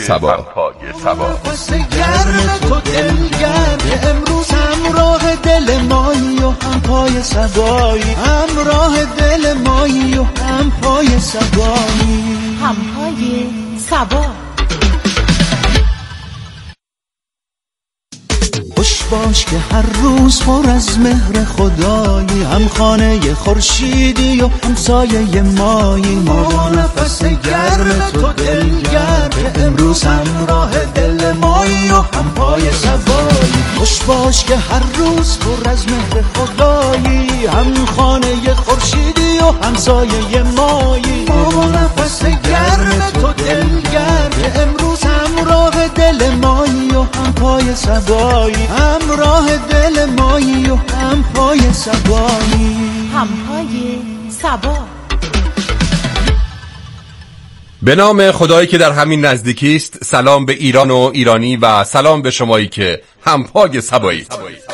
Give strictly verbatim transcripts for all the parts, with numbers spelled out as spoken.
صبا. پس گرم تو دلگرم امروز همراه دل مایی و هم پای صبایی، همراه دل مایی و هم پای صبایی، هم پای صبا. خوش باش که هر روز پر از مهر خدایی، هم خانه خورشیدی و هم سایه مایی، ما با نفس گرم تو دلگرم امروز همراه دل مایی و هم پای صبایی. خوش باش که هر روز پر از مهر خدایی، هم خانه خورشیدی و هم سایه مایی، ما با نفس گرم تو دلگرم امروز همراه دل مایی و هم پای صبایی، همراه دل مایی و هم پای صبایی، هم پای صبا. به نام خدایی که در همین نزدیکی است، سلام به ایران و ایرانی و سلام به شمایی که هم پای صبایید.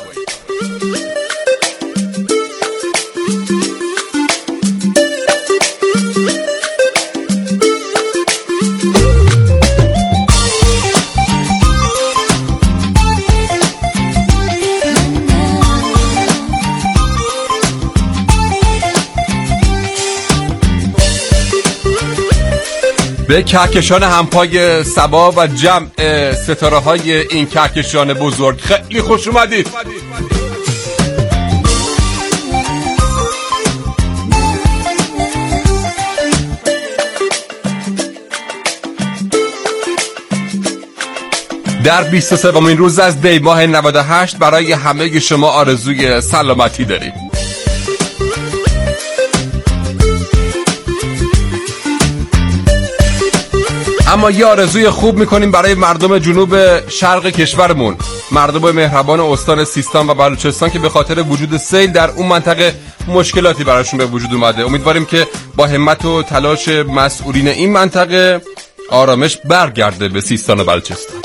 به کهکشان همپای صبا و جمع ستاره های این کهکشان بزرگ خیلی خوش اومدید. در بیست و سومین روز از دی ماه نود و هشت برای همه شما آرزوی سلامتی داریم. اما یه آرزوی خوب میکنیم برای مردم جنوب شرق کشورمون، مردم مهربان استان سیستان و بلوچستان که به خاطر وجود سیل در اون منطقه مشکلاتی براشون به وجود اومده. امیدواریم که با همت و تلاش مسئولین این منطقه آرامش برگرده به سیستان و بلوچستان.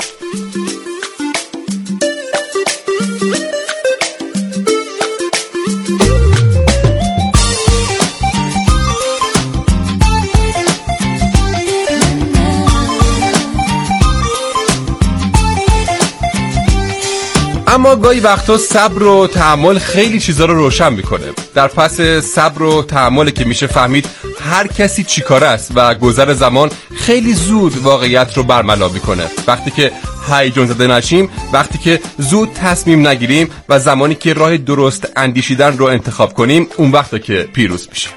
اما گاهی وقتا صبر و تحمل خیلی چیزا رو روشن میکنه. در پس صبر و تحمل که میشه فهمید هر کسی چیکاره است و گذر زمان خیلی زود واقعیت رو برملا میکنه. وقتی که هیجان زده نشیم، وقتی که زود تصمیم نگیریم و زمانی که راه درست اندیشیدن رو انتخاب کنیم، اون وقته که پیروز میشیم.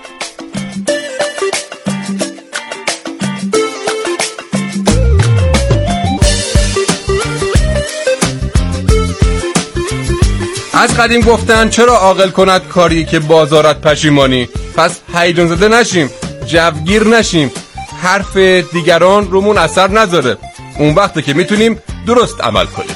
از قدیم گفتن چرا عاقل کند کاری که بازارت پشیمانی. پس هیجان زده نشیم، جوگیر نشیم، حرف دیگران رومون اثر نذاره. اون وقته که میتونیم درست عمل کنیم.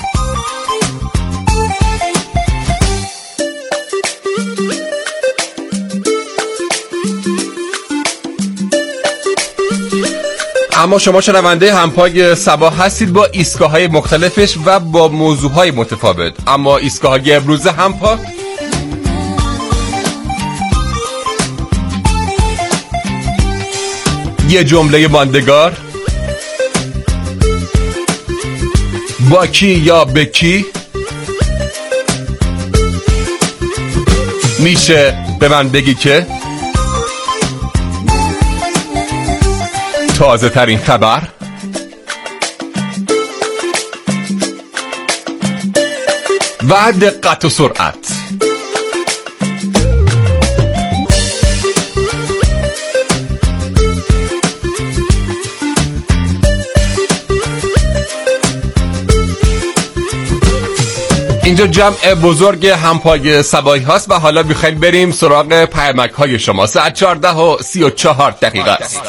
اما شما شنونده همپای صبا هستید با ایستگاه‌های مختلفش و با موضوعهای متفاوت. اما ایستگاه‌های امروز همپا یه جمله ماندگار، با کی یا به کی، میشه به من بگی که، تازه ترین خبر، و دقت و سرعت. اینجا جمع بزرگ همپای صبایی هاست و حالا میخوایم بریم سراغ پیامک های شما. ساعت چهارده و سی و چهار دقیقه است.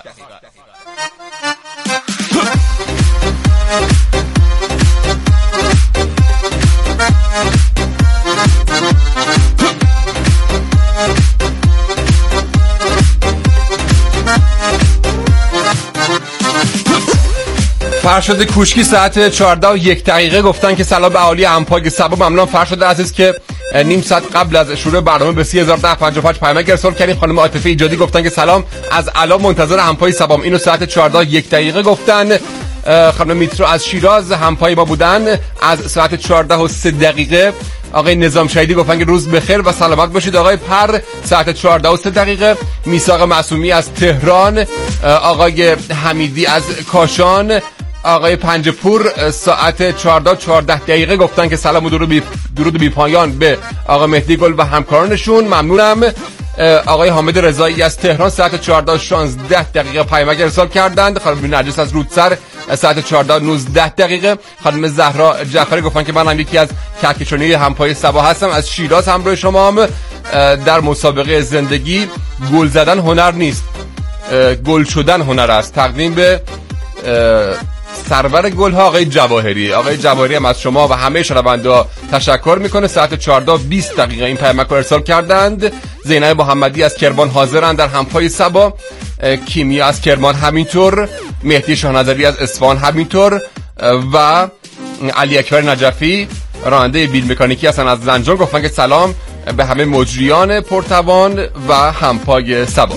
فرشاد کوشکی ساعت چهارده و یک دقیقه گفتن که سلام به اهالی همپای صبا. ممنون فرشاد عزیز که نیم ساعت قبل از شروع برنامه به سی هزار و ده و پنجاه و پنج پیامک ارسال کردین. خانم عاطفه ایجادی گفتن که سلام، از الان منتظر همپای صبام. اینو ساعت چهارده و یک دقیقه گفتن. خانم میترو از شیراز همپای ما بودن از ساعت چهارده و سه دقیقه. آقای نظام شهیدی گفتن که روز بخیر و سلامت باشید. آقای پر ساعت چهارده و سه دقیقه. میثاق معصومی از تهران. آقای حمیدی از کاشان. آقای پنجپور ساعت چهارده و چهارده دقیقه گفتن که سلام و درود بی درود بی پایان به آقای مهدی گل و همکارانشون. ممنونم. آقای حامد رضایی از تهران ساعت چهارده و شانزده دقیقه پیامک ارسال کردند. خانم نرجس از رودسر ساعت چهارده و نوزده دقیقه. خانم زهرا جعفری گفتن که من هم یکی از کهکشانی همپای صبا هستم از شیراز همراه شما هم. در مسابقه زندگی گل زدن هنر نیست، گل شدن هنر است. تقدیم به سرور گل ها آقای جواهری. آقای جواهری هم از شما و همه شنونده تشکر میکنه. ساعت چهارده و بیست دقیقه این پیامک رو ارسال کردند. زینب محمدی از کرمان حاضرند در همپای صبا. کیمیا از کرمان همینطور. مهدی شاهنظری از اصفهان همینطور و علی اکبر نجفی راننده بیل مکانیکی هستن از زنجان گفتن که سلام به همه مجریان پرتوان و همپای صبا.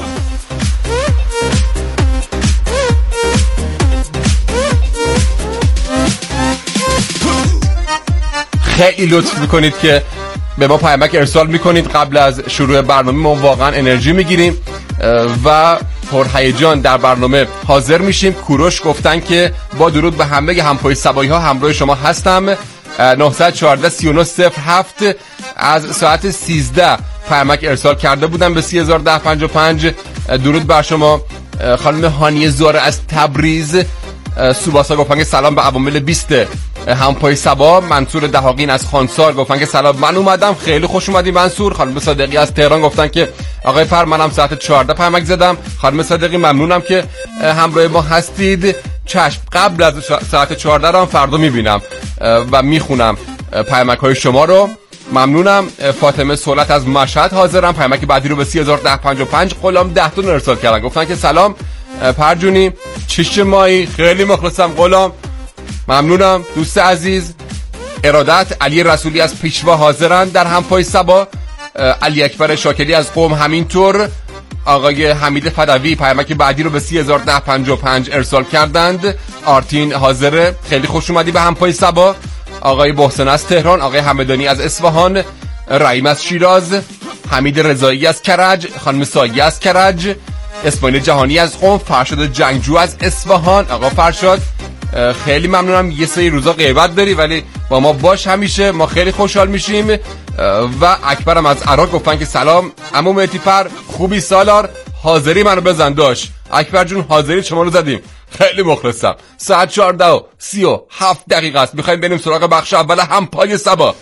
خیلی لطف میکنید که به ما پیامک ارسال میکنید قبل از شروع برنامه. ما واقعا انرژی میگیریم و پرهیجان در برنامه حاضر میشیم. کوروش گفتن که با درود به همه همپای صبایی ها همراه شما هستم. نه یک چهار سه نه صفر هفت از ساعت سیزده پیامک ارسال کرده بودم به سی هزار و ده پنجاه و پنج. درود بر شما. خانم هانیه زاره از تبریز سوباسا گفتن که سلام به عوامل بیست همپای صبا. منصور دهاقین از خانسار گفتن که سلام من اومدم. خیلی خوش اومدی منصور. خانم صادقی از تهران گفتن که آقای پر منم ساعت چهارده پیامک زدم. خانم صادقی ممنونم که همراه ما هستید. چشم قبل از ساعت چهارده رو هم فردا میبینم و میخونم پیامک های شما رو. ممنونم. فاطمه سولت از مشهد حاضرم. پیامک بعدی رو به سی هزار و ده پنجاه و پنج غلام ده تون ارسال کردن گفتن که سلام پرجونی چیش مایی. خیلی مخلصم غلام. ممنونم دوست عزیز. ارادت علی رسولی از پیشوا حاضرند در همپای صبا. علی اکبر شاکری از قم همینطور. آقای حمید فدوی پیامک بعدی رو به سی هزار و ده پنجاه و پنج ارسال کردند. آرتین حاضره. خیلی خوش اومدی به همپای صبا. آقای محسن از تهران. آقای حمدانی از اصفهان. رحیم از شیراز. حمید رضایی از کرج. خانم سایه از کرج. اسماعیل جهانی از قم. فرشاد جنگجو از اصفهان. آقا فرشاد خیلی ممنونم. یه سری روزا غیبت داری ولی با ما باش همیشه، ما خیلی خوشحال میشیم. و اکبرم از عراق گفتن که سلام عمو مهدی پر خوبی سالار حاضری منو بزن داش. اکبر جون حاضری شما رو زدیم. خیلی مخلصم. ساعت چهارده و سی و هفت دقیقه است. میخوایم بریم سراغ بخش اول همپای صبا.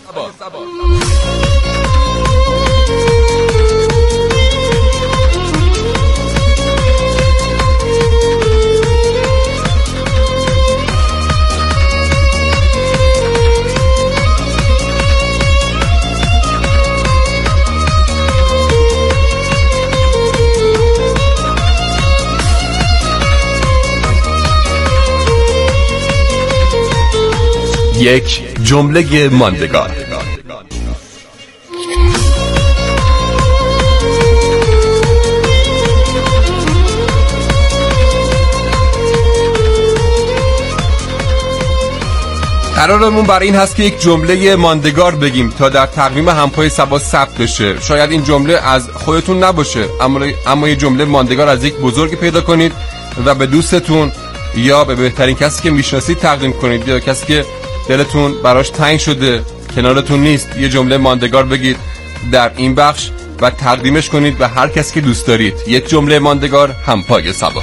یک جمله ماندگار. قرارمون برای این هست که یک جمله ماندگار بگیم تا در تقویم همپای صبا ثبت بشه. شاید این جمله از خودتون نباشه اما اما یه جمله ماندگار از یک بزرگی پیدا کنید و به دوستتون یا به بهترین کسی که میشناسید تقدیم کنید یا کسی که دلتون براش تنگ شده کنارتون نیست. یه جمله ماندگار بگید در این بخش و تقدیمش کنید به هر کسی که دوست دارید. یک جمله ماندگار همپای صبا.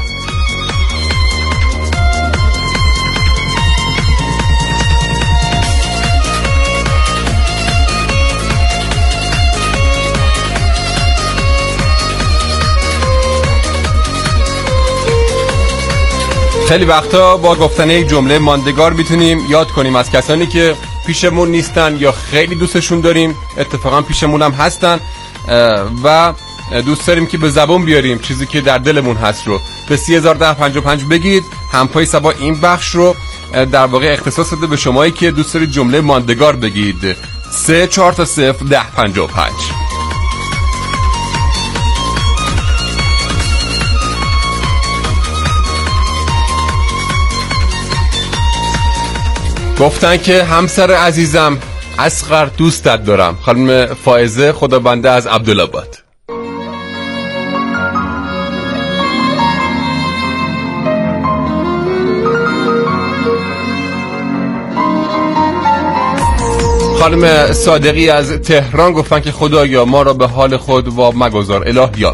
خیلی وقتا با گفتن یک جمله ماندگار میتونیم یاد کنیم از کسانی که پیشمون نیستن یا خیلی دوستشون داریم، اتفاقا پیشمون هم هستن و دوست داریم که به زبان بیاریم چیزی که در دلمون هست رو. به سی هزار و ده پنجاه و پنج بگید. همپای صبا این بخش رو در واقع اختصاص داده به شمایی که دوست دارید جمله ماندگار بگید. سه چهار تا صفر ده پنجاه و پنج. گفتن که همسر عزیزم اصغر دوستت دارم. خانم فائزه خدابنده از عبدالآباد. خانم صادقی از تهران گفتن که خدایا ما را به حال خود وا مگذار الهیا.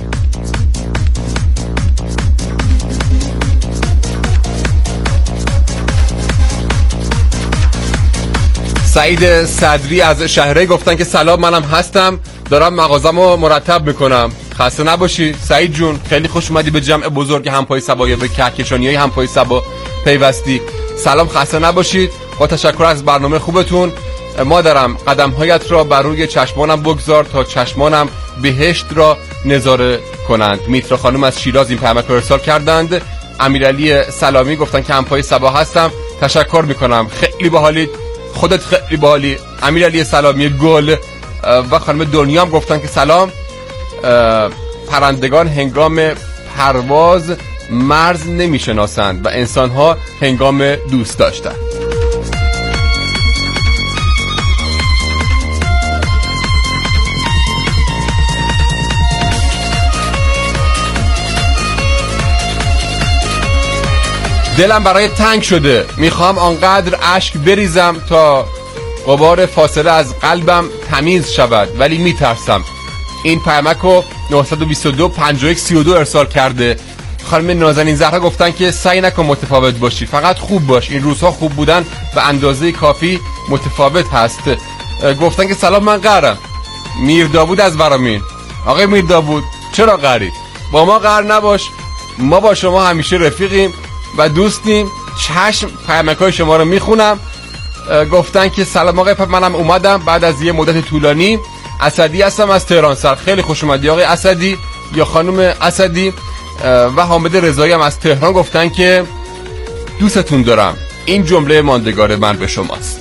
سعید صدری از شهره گفتن که سلام، منم هستم، دارم مغازمو مرتب میکنم، خسته نباشی. سعید جون خیلی خوش اومدی به جمع بزرگ همپای صبا یا به کهکشانیای همپای صبا پیوستی. سلام، خسته نباشید. با تشکر از برنامه خوبتون. ما دارم قدمهایت را بر روی چشمانم بگذار تا چشمانم بهشت را نظاره کنند. میترا خانم از شیراز این پیامک رو ارسال کردند. امیرعلی سلامی گفتن که همپای صبا هستم، تشکر میکنم، خیلی باحالید، خودت خیلی باحالی امیرعلی سلامی گل. و خانم دنیا هم گفتن که سلام، پرندگان هنگام پرواز مرز نمیشناسند و انسانها هنگام دوست داشتن. دلم برای تنگ شده، میخوام آنقدر اشک بریزم تا غبار فاصله از قلبم تمیز شود ولی میترسم. این پیامک رو نه دو دو پنج یک سه دو ارسال کرده. خانم نازنین زهرا گفتن که سعی نکن متفاوت باشی، فقط خوب باش، این روزها خوب بودن به اندازه کافی متفاوت هست. گفتن که سلام، من قهرم. میر داوود از ورامین. آقای میر داوود چرا قهری؟ با ما قهر نباش، ما با شما همیشه رفیقیم و دوستیم. چشم، پیامک‌های شما رو میخونم. گفتن که سلام آقای پپ، منم اومدم بعد از یه مدت طولانی. اسدی هستم از تهران سر. خیلی خوش اومدی آقای اسدی یا خانم اسدی. و حامد رضایی هم از تهران گفتن که دوستتون دارم، این جمله ماندگار من به شماست.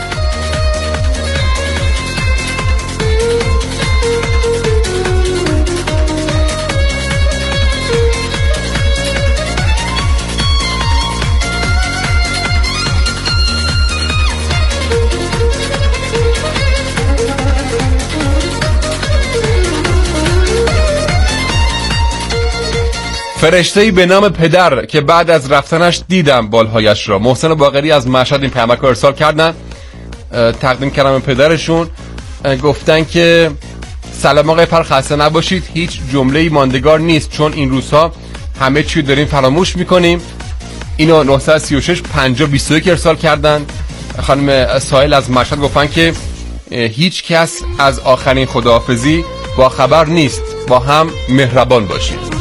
فرشته‌ای به نام پدر که بعد از رفتنش دیدم بالهایش را. محسن باقری از مشهد این پیامک رو ارسال کردن، تقدیم کردم به پدرشون. گفتن که سلام آقای پر، خسته نباشید، هیچ جمله‌ای ماندگار نیست چون این روزها همه چی داریم فراموش میکنیم. اینو نه سه شش پنج دو یک ارسال کردن. خانم سائل از مشهد گفتن که هیچ کس از آخرین خداحافظی با خبر نیست، با هم مهربان باشید.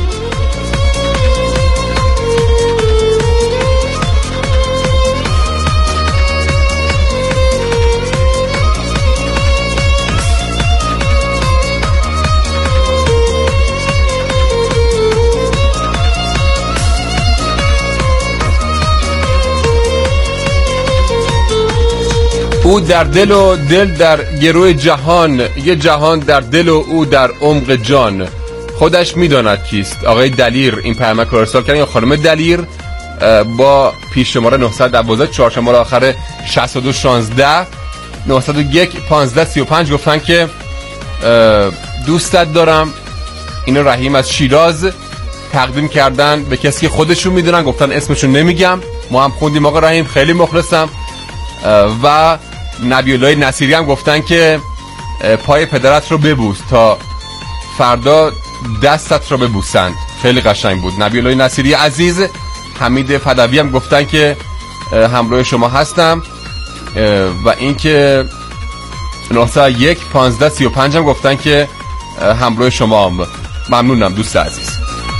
او در دل و دل در گروه جهان، یه جهان در دل و او در عمق جان، خودش میداند کیست. آقای دلیر این پیامک رو ارسال کردن، یا خانم دلیر با پیش شماره نه یک دو چهار شماره آخر شصت و دو شانزده نه صفر یک پانزده سی و پنج گفتن که دوستت دارم. اینو رحیم از شیراز تقدیم کردن به کسی که خودشون میدونن، گفتن اسمشون نمیگم، ما هم خوندیم آقا رحیم، خیلی مخلصم. و نبی‌الله نصیری هم گفتن که پای پدرت رو ببوس تا فردا دستت رو ببوسند. خیلی قشنگ بود. نبی‌الله نصیری عزیز. حمید فدوی هم گفتن که همراه شما هستم. و اینکه نه یک پانزده سی و پنج هم گفتن که همراه شما هم. ممنونم دوست عزیز.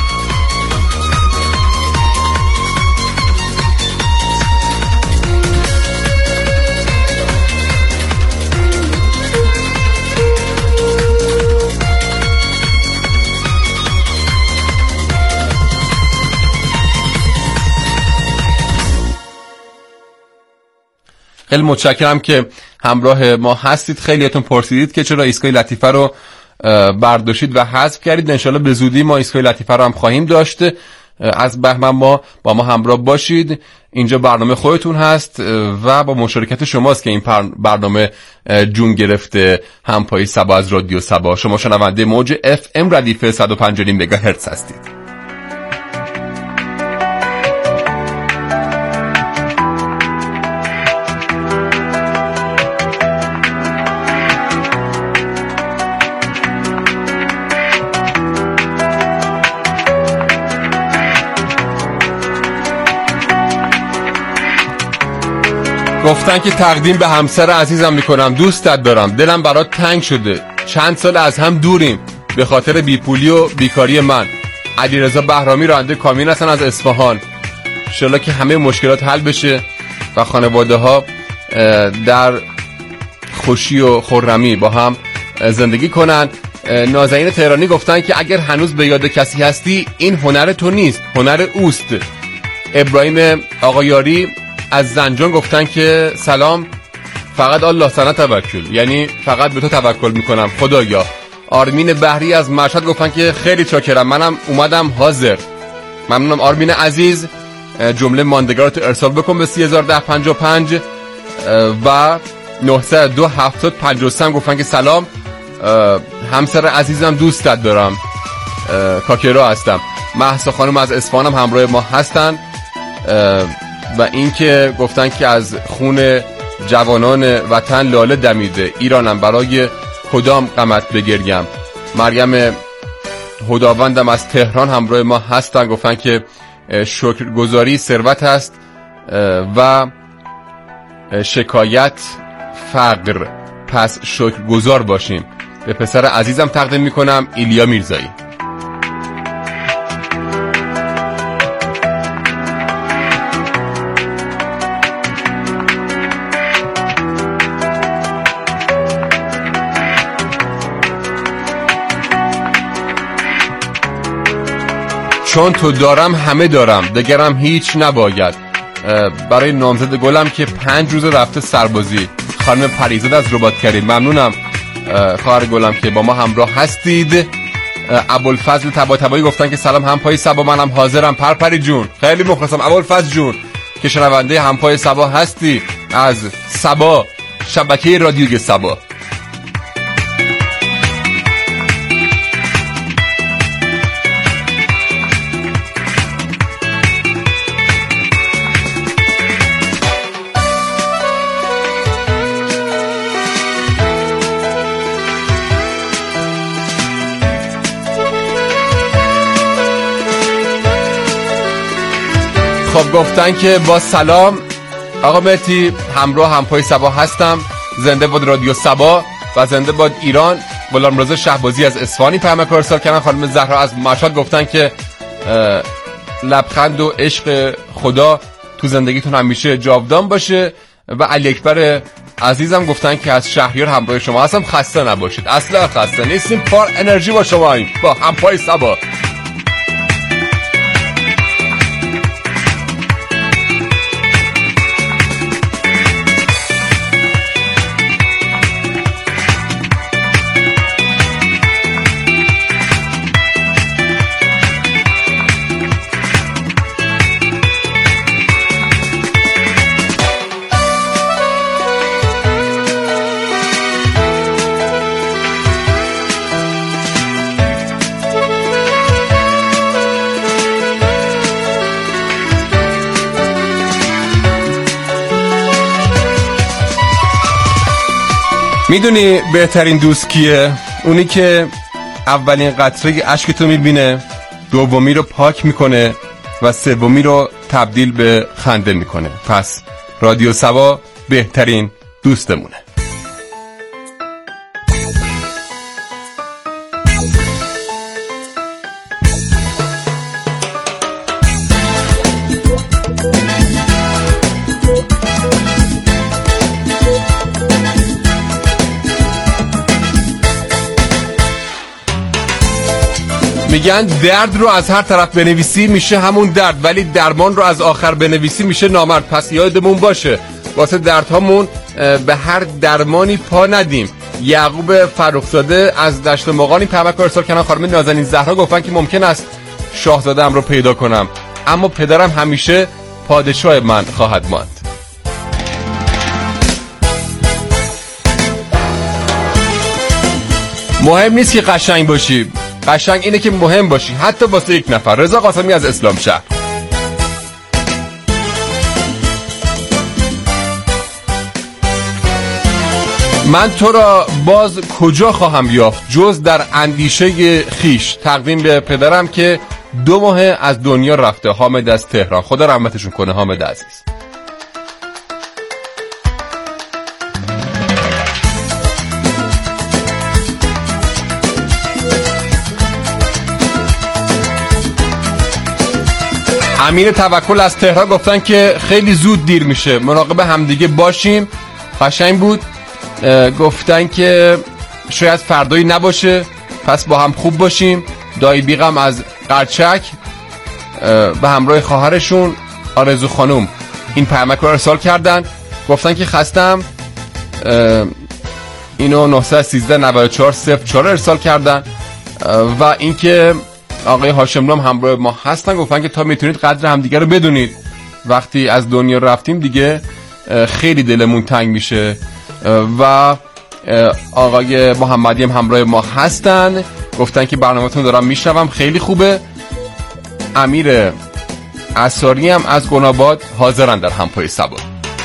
خیلی متشکرم که همراه ما هستید. خیلیاتون پرسیدید که چرا ایستگاه لطیفه رو برداشتید و حذف کردید. انشالله به زودی ما ایستگاه لطیفه رو هم خواهیم داشت. از بهمن ما با ما همراه باشید. اینجا برنامه خودتون هست و با مشارکت شماست که این برنامه جون گرفته. همپایی صبا از رادیو صبا. شما شنونده موج اف ام ردیف صد و پنج و نیم مگاهرتز هستید. گفتن که تقدیم به همسر عزیزم میکنم، دوستت دارم، دلم برات تنگ شده، چند سال از هم دوریم به خاطر بیپولی و بیکاری من. علیرضا بهرامی راننده کامیون هستن از اصفهان. انشالله که همه مشکلات حل بشه و خانواده ها در خوشی و خرمی با هم زندگی کنن. نازنین تهرانی گفتن که اگر هنوز به یاد کسی هستی این هنر تو نیست، هنر اوست. ابراهیم آقایاری از زنجان گفتن که سلام، فقط الله سنه توکل، یعنی فقط به تو توکل میکنم خدایا. آرمین بحری از مشهد گفتن که خیلی چاکرم، منم اومدم حاضر. ممنونم آرمین عزیز. جمله ماندگارت ارسال بکن به سی هزار و ده پنجاه و پنج و نهصد و دو هفتاد و پنجاه و سه گفتن که سلام همسر عزیزم، دوستت دارم، کاکرا هستم. مهسا خانم از اصفهان هم همراه ما هستن و این که گفتن که از خون جوانان وطن لاله دمیده، ایرانم برای کدام غمت بگریم. مریم هداوندم از تهران همراه ما هستن، گفتن که شکرگزاری ثروت است و شکایت فقر، پس شکرگزار باشیم. به پسر عزیزم تقدیم میکنم، ایلیا میرزایی. چون تو دارم همه دارم، دگرم هیچ نباید. برای نامزد گلم که پنج روز رفته سربازی، خانم پریزاد از رباط کریم. ممنونم خواهر گلم که با ما همراه هستید. ابوالفضل طباطبایی گفتن که سلام همپای صبا، منم حاضرم. پرپری جون خیلی مخلصم ابوالفضل جون که شنونده همپای صبا هستی از صبا، شبکه رادیوی صبا. خب گفتن که با سلام آقا مهدی، همراه همپای صبا هستم. زنده باد رادیو صبا و زنده باد ایران. غلامرضا شهبازی از اصفهانی پیامک ارسال کردن. خانم زهرا از مشهد گفتن که لبخند و عشق خدا تو زندگیتون همیشه جاودان باشه. و علی اکبر عزیزم گفتن که از شهریار همراه شما هستم، خسته نباشید. اصلا خسته نیستیم، پر انرژی با شما این با همپای صبا. میدونی بهترین دوست کیه؟ اونی که اولین قطره اشک تو میبینه، دومی رو پاک میکنه و سومی رو تبدیل به خنده میکنه. پس رادیو صبا بهترین دوستمونه. میگن درد رو از هر طرف بنویسی میشه همون درد، ولی درمان رو از آخر بنویسی میشه نامرد. پس یادمون باشه واسه دردهامون به هر درمانی پا ندیم. یعقوب فرخزاده از دشت مقانی پیامک ارسال کردن. خانم نازنین زهرا گفتن که ممکن است شاهزاده‌ام رو پیدا کنم، اما پدرم همیشه پادشاه من خواهد ماند. مهم نیست که قشنگ باشی، قشنگ اینه که مهم باشی، حتی واسه یک نفر. رضا قاسمی از اسلام شهر. من تو را باز کجا خواهم یافت جز در اندیشه خیش. تقدیم به پدرم که دو ماه از دنیا رفته. حامد از تهران. خدا رحمتشون کنه حامد عزیز. امیر توکل از تهران گفتن که خیلی زود دیر میشه، مراقب همدیگه باشیم. قشنگ بود. گفتن که شاید فردایی نباشه، پس با هم خوب باشیم. دایی بیغم از قرچک به همراه خواهرشون آرزو خانم این پیامک رو ارسال کردن. گفتن که خستم. اینو نه یک سه نه چهار صفر چهار ارسال کردن. و اینکه آقای هاشم هم همراه ما هستن. گفتن که تا میتونید قدر همدیگه رو بدونید، وقتی از دنیا رفتیم دیگه خیلی دلمون تنگ میشه. و آقای محمدی هم همراه ما هستن. گفتن که برنامه‌تون دارم میشنوم، خیلی خوبه. امیر اساری هم از گناباد حاضرن در همپای سبا.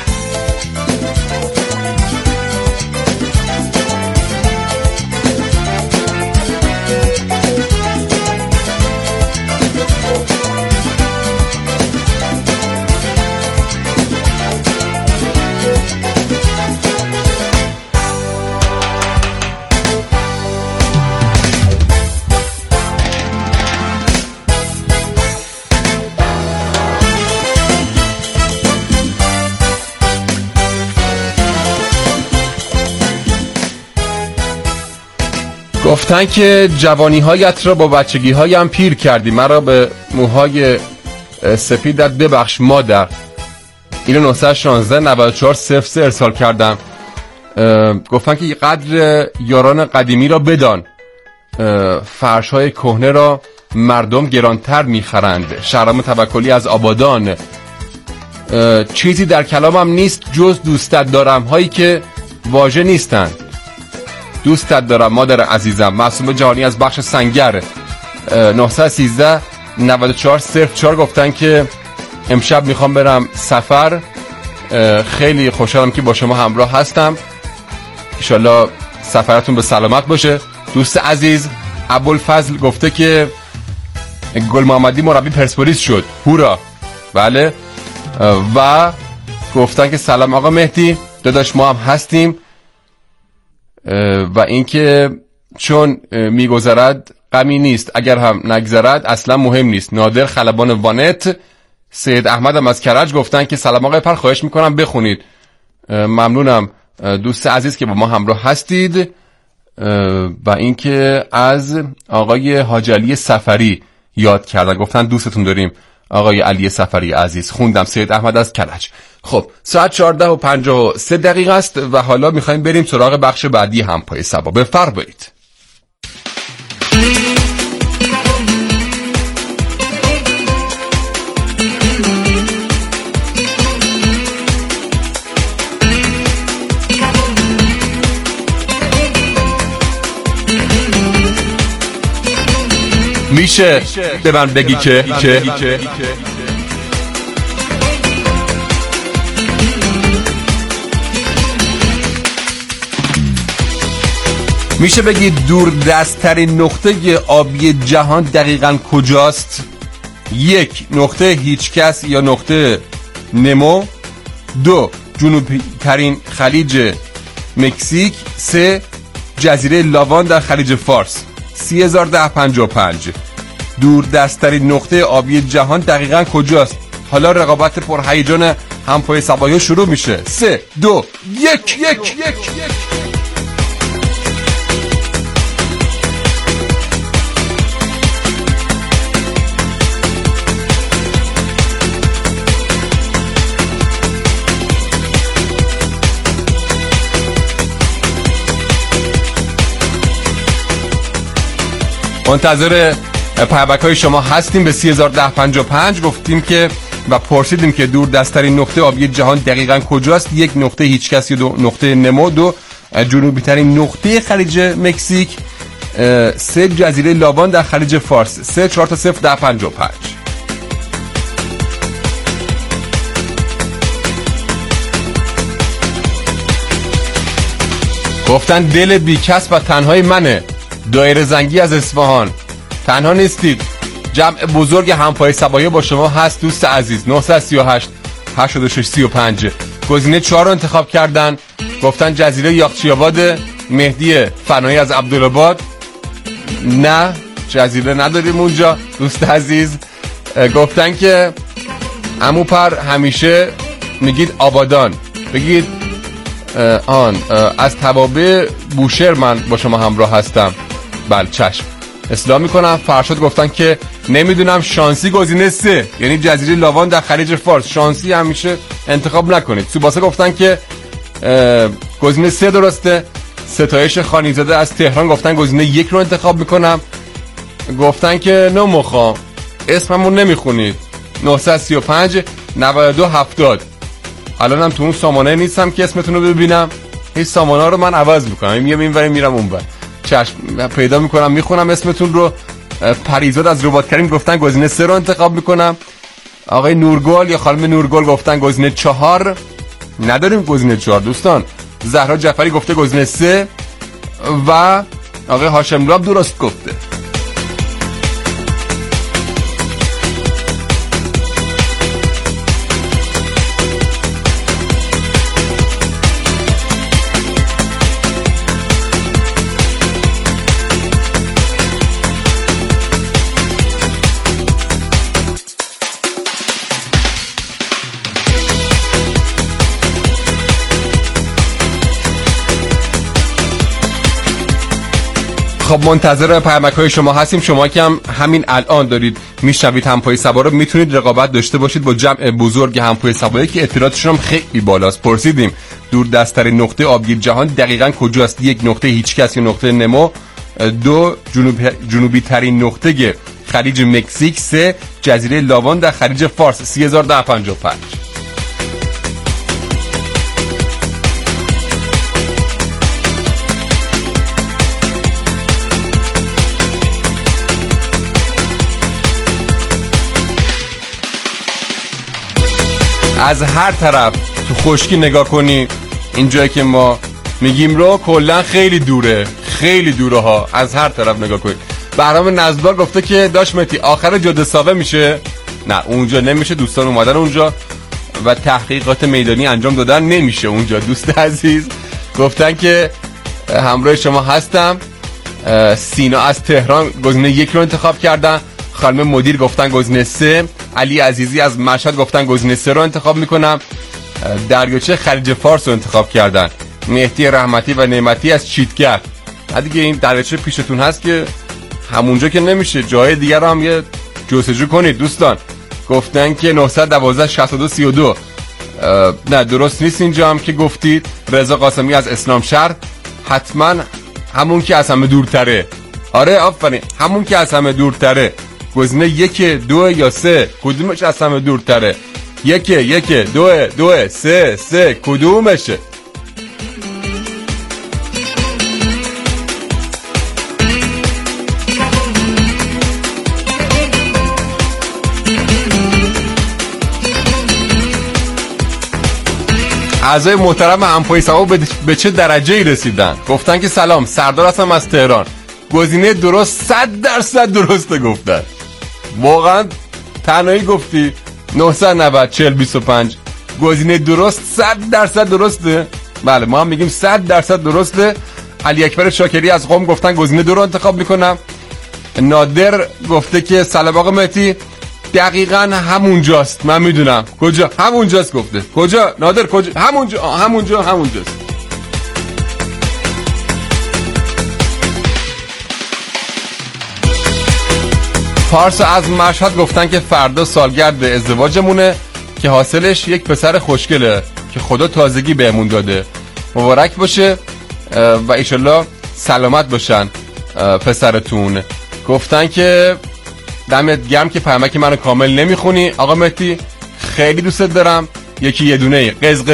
گفتن که جوانی هایت را با بچگی هایم پیر کردی، مرا به موهای سپیدت ببخش مادر. اینو نه یک شش نه چهار صفر سه ارسال کردم. گفتن که قدر یاران قدیمی را بدان، فرش های کهنه را مردم گرانتر میخرند. شهرام توکلی از آبادان. چیزی در کلامم نیست جز دوستت دارم هایی که واژه نیستند. دوستت دارم مادر عزیزم. معصوم جهانی از بخش سنگر. نه یک سه نه چهار صفر چهار گفتن که امشب میخوام برم سفر. خیلی خوشحالم که با شما همراه هستم. انشالله سفرتون به سلامت باشه. دوست عزیز ابوالفضل گفته که گل محمدی مربی پرسپولیس شد، هورا. بله. و گفتن که سلام آقا مهدی داداش، ما هم هستیم. و اینکه چون میگذرد غمی نیست، اگر هم نگذرد اصلا مهم نیست. نادر خلبان وانت. سید احمدم از کرج گفتن که سلام آقای پر، خواهش میکنم بخونید. ممنونم دوست عزیز که با ما همراه هستید. و اینکه از آقای حاج علی سفری یاد کردن، گفتن دوستتون داریم آقای علی سفری عزیز. خوندم. سید احمد از کرج. خب ساعت چهارده و پنجاه و سه دقیقه است و حالا میخوایم بریم سراغ بخش بعدی همپای سبا. بفرمایید. میشه به من بگی که که میشه بگی دور دستترین نقطه آبی جهان دقیقاً کجاست؟ یک، نقطه هیچکس یا نقطه نمو. دو، جنوبی ترین خلیج مکزیک. سه، جزیره لاوان در خلیج فارس. سی هزار ده پنجاه و پنج. دور دستترین نقطه آبی جهان دقیقاً کجاست؟ حالا رقابت پرهیجان همپای سبایی شروع میشه. سه، دو، یک یک یک یک. منتظر پیامک های شما هستیم به سی هزار و ده پنجاه و پنج. گفتیم که و پرسیدیم که دور دستترین نقطه آبی جهان دقیقاً کجاست؟ یک، نقطه هیچکس، یا دو، نقطه نمو، دو، جنوبی ترین نقطه خلیج مکزیک، سه، جزیره لاوان در خلیج فارس. سه چهار تا صفر ده پنجاه و پنج. گفتن دل بیکس و تنهای منه. دایره زنگی از اصفهان. تنها نیستید، جمع بزرگ همپای صباحی با شما هست دوست عزیز. نه سه هشت هشت شش سه پنج. گزینه چهار رو انتخاب کردن. گفتن جزیره یاخچی آباد. مهدی فنایی از عبدالآباد. نه جزیره نداریم اونجا دوست عزیز. گفتن که عمو پر همیشه میگید آبادان، بگید آن از توابع بوشهر من با شما همراه هستم. بله چشم، اصلاح میکنم. فرشاد گفتن که نمیدونم، شانسی گزینه سه، یعنی جزیره لاوان در خلیج فارس. شانسی همیشه انتخاب نکنید. سوباسا گفتن که گزینه سه درسته. ستایش خانیزاده از تهران گفتن گزینه یک رو انتخاب میکنم. گفتن که نه مخوام اسممون نمیخونید. نه سه پنج نود و دو هفتاد. الانم تو اون سامانه نیستم که اسمتون رو ببینم. هیچ سامانه رو من عوض میکنم، میام اینور میرم اونور. چشم پیدا میکنم میخونم اسمتون رو. پریزاد از رباط کریم گفتن گزینه سه رو انتخاب میکنم. آقای نورگل یا خانم نورگل گفتن گزینه چهار. نداریم گزینه چهار دوستان. زهرا جعفری گفته گزینه سه و آقای هاشم لاب درست گفته. خب منتظر پیامک های شما هستیم. شما که هم همین الان دارید میشنوید همپای سبا رو، میتونید رقابت داشته باشید با جمع بزرگ همپای سبایی که اطلاعاتشون هم خیلی بالاست. پرسیدیم دور دستترین نقطه آبی جهان دقیقاً کجاست؟ یک، نقطه هیچکس یا نقطه نمو. دو، جنوب جنوبی ترین نقطه خلیج مکزیک. سه، جزیره لاوان در خلیج فارس. سی هزار و ده پنجاه و پنج. از هر طرف تو خشکی نگاه کنی، اینجایی که ما میگیم رو کلا خیلی دوره، خیلی دوره ها. از هر طرف نگاه کنی. بهرام نزدار گفته که داش متی آخر جاده ساوه میشه. نه اونجا نمیشه، دوستان اومدن اونجا و تحقیقات میدانی انجام دادن، نمیشه اونجا دوست عزیز. گفتن که همراه شما هستم. سینا از تهران گزینه یک رو انتخاب کردن. خانم مدیر گفتن گزینه سه. علی عزیزی از مشهد گفتن گزینه سه رو انتخاب میکنم. دریاچه خلیج فارس رو انتخاب کردن. مهدی رحمتی و نعمتی از چیتگر. دیگه این دریاچه پیشتون هست که همونجا که نمیشه، جای دیگر رو هم یه جستجو کنید دوستان. گفتن که نه یک دو شش دو سه دو. نه درست نیست اینجا هم که گفتید. رضا قاسمی از اسلام شهر حتما همون که از همه دورتره. آره آفرین، همون که از همه دورتره. گزینه یک، دو یا سه، کدومش از همه دورتره؟ یک یک دو دو سه سه، کدومشه؟ اعضای محترم همپای سبا به چه درجه‌ای رسیدن؟ گفتن که سلام، سردار هستم از تهران. گزینه درست صد درصد درسته گفتن. واقعا تنهایی گفتی. نه نه صفر چهل بیست و پنج. گزینه درست صد درصد درسته. بله ما هم میگیم صد درصد درسته. علی اکبر شاکری از قم گفتن گزینه دو رو انتخاب میکنم. نادر گفته که سلام آقا مهدی، دقیقاً همونجاست. من میدونم کجا همونجاست. گفته کجا نادر؟ کجا؟ همونجا همونجا همونجاست. پارسا از مشهد گفتن که فردا سالگرد ازدواجمونه که حاصلش یک پسر خوشگله که خدا تازگی بهمون داده. مبارک باشه و ایشالله سلامت باشن پسرتون. گفتن که دمت گرم که پیامک منو کامل نمیخونی آقا مهدی، خیلی دوست دارم. یکی یه دونه قزقز